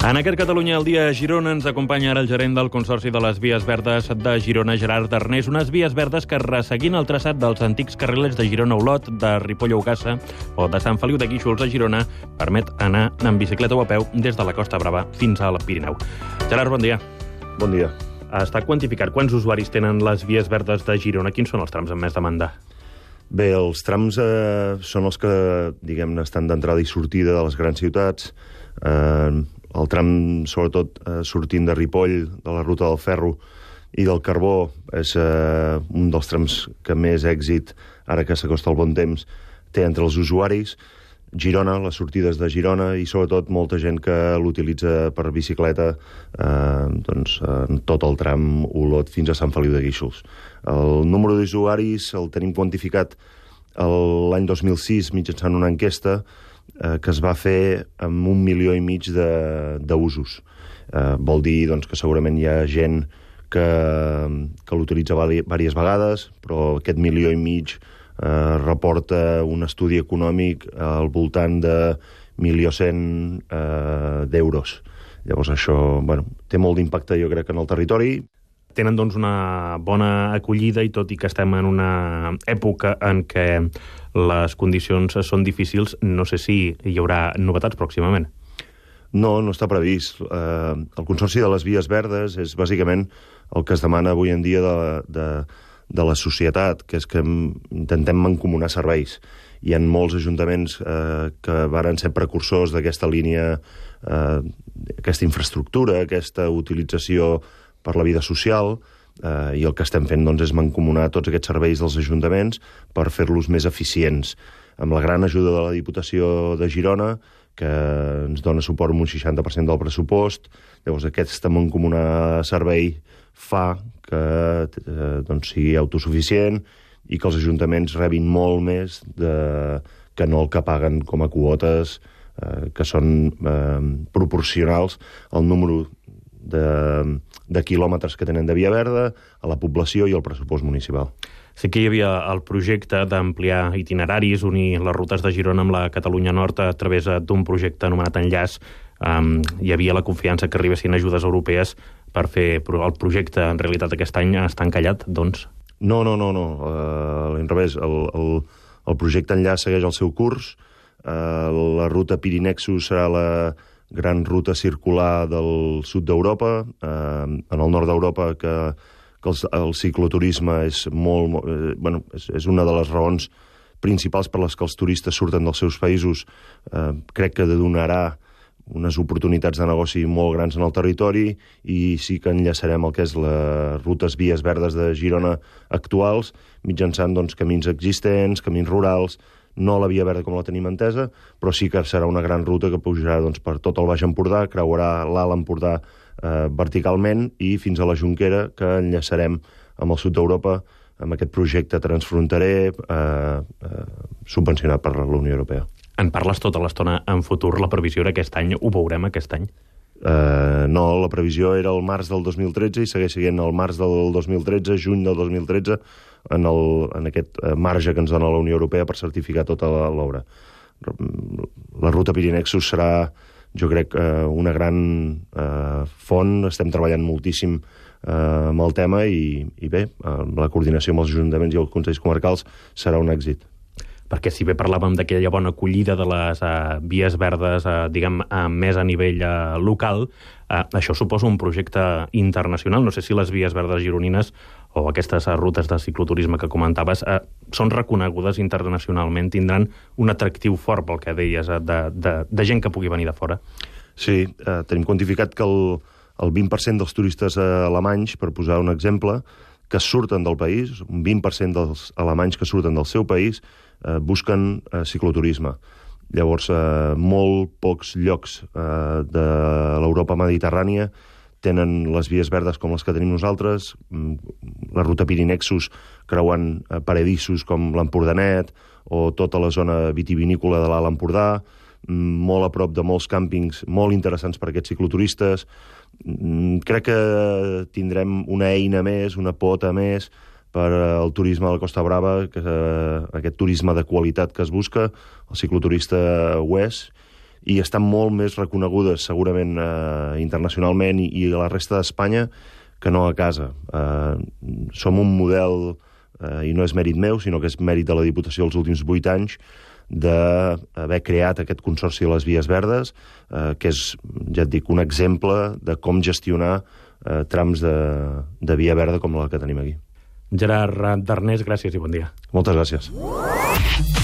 En aquest Catalunya al dia a Girona ens acompanya ara el gerent del Consorci de les Vies Verdes de Girona, Gerard Arnés. Unes vies verdes que, resseguint el traçat dels antics carrilers de Girona-Olot, de Ripoll-Ogassa o de Sant Feliu de Guíxols a Girona, permet anar en bicicleta o a peu des de la Costa Brava fins al Pirineu. Gerard, bon dia. Bon dia. Està quantificat quants usuaris tenen les vies verdes de Girona? Quins són els trams amb més demanda? Bé, els trams són els que, diguem-ne, estan d'entrada i sortida de les grans ciutats. El tram, sobretot, sortint de Ripoll, de la ruta del ferro i del carbó, és un dels trams que més èxit, ara que s'acosta el bon temps, té entre els usuaris. Girona, les sortides de Girona i, sobretot, molta gent que l'utilitza per bicicleta en tot el tram Olot fins a Sant Feliu de Guíxols. El número d'usuaris el tenim quantificat l'any 2006 mitjançant una enquesta que es va fer amb 1,5 milió d'usos. Vol dir que segurament hi ha gent que l'utilitza diverses vegades, però aquest 1,5 milió reporta un estudi econòmic al voltant de 1.100.000 d'euros. Llavors això té molt d'impacte, jo crec, en el territori. Tenen, una bona acollida i tot i que estem en una època en què les condicions són difícils, no sé si hi haurà novetats pròximament. No està previst. El Consorci de les Vies Verdes és bàsicament el que es demana avui en dia de la societat, que és que intentem mancomunar serveis. Hi ha molts ajuntaments que varen ser precursors d'aquesta línia, aquesta infraestructura, aquesta utilització per la vida social, i el que estem fent és mancomunar tots aquests serveis dels ajuntaments per fer-los més eficients. Amb la gran ajuda de la Diputació de Girona, que ens dona suport amb un 60% del pressupost, llavors aquesta mancomunar servei fa que sigui autosuficient i que els ajuntaments rebin molt més que no el que paguen com a quotes, que són proporcionals al número de quilòmetres que tenen de via verda, a la població i al pressupost municipal. Sí que hi havia el projecte d'ampliar itineraris, unir les rutes de Girona amb la Catalunya Nord a través d'un projecte anomenat Enllaç. Hi havia la confiança que arribessin ajudes europees per fer el projecte. En realitat aquest any està encallat, doncs? No. A l'inrevés, el projecte Enllaç segueix el seu curs. La ruta Pirinexus serà la gran ruta circular del sud d'Europa. En el nord d'Europa, que el cicloturisme és és una de les raons principals per les que els turistes surten dels seus països, crec que donarà unes oportunitats de negoci molt grans en el territori, i sí que enllaçarem el que és les rutes vies verdes de Girona actuals, mitjançant camins existents, camins rurals, no la via verda com la tenim entesa, però sí que serà una gran ruta que pujarà per tot el Baix Empordà, creuarà l'Alt Empordà verticalment i fins a la Jonquera, que enllaçarem amb el sud d'Europa amb aquest projecte transfronterer subvencionat per la Unió Europea. En parles tota l'estona en futur. La previsió era aquest any. Ho veurem aquest any? No, la previsió era el març del 2013 i segueix sent el març del 2013, juny del 2013, en aquest marge que ens dona la Unió Europea per certificar tota l'obra. La ruta Pirinexus serà, jo crec, una gran font. Estem treballant moltíssim amb el tema i bé, la coordinació amb els ajuntaments i els consells comarcals serà un èxit. Perquè si bé parlàvem d'aquella bona acollida de les vies verdes, més a nivell local, això suposa un projecte internacional. No sé si les vies verdes gironines o aquestes rutes de cicloturisme que comentaves són reconegudes internacionalment, tindran un atractiu fort pel que deies, de gent que pugui venir de fora. Sí, tenim quantificat que el 20% dels turistes alemanys, per posar un exemple, que surten del país, un 20% dels alemanys que surten del seu país, busquen cicloturisme. Llavors, molt pocs llocs de l'Europa mediterrània tenen les vies verdes com les que tenim nosaltres. La ruta Pirinexus creuant paradissos com l'Empordanet o tota la zona vitivinícola de l'Alt Empordà, molt a prop de molts càmpings molt interessants per a aquests cicloturistes. Crec que tindrem una eina més, una pota més per al turisme de la Costa Brava, aquest turisme de qualitat que es busca, el cicloturista ho és, i estan molt més reconegudes segurament internacionalment i a la resta d'Espanya que no a casa. Som un model, i no és mèrit meu, sinó que és mèrit de la Diputació els últims 8 anys, d'haver creat aquest Consorci de les Vies Verdes, que és, ja et dic, un exemple de com gestionar trams de via verda com la que tenim aquí. Gerard Darnés, gràcies i bon dia. Moltes gràcies.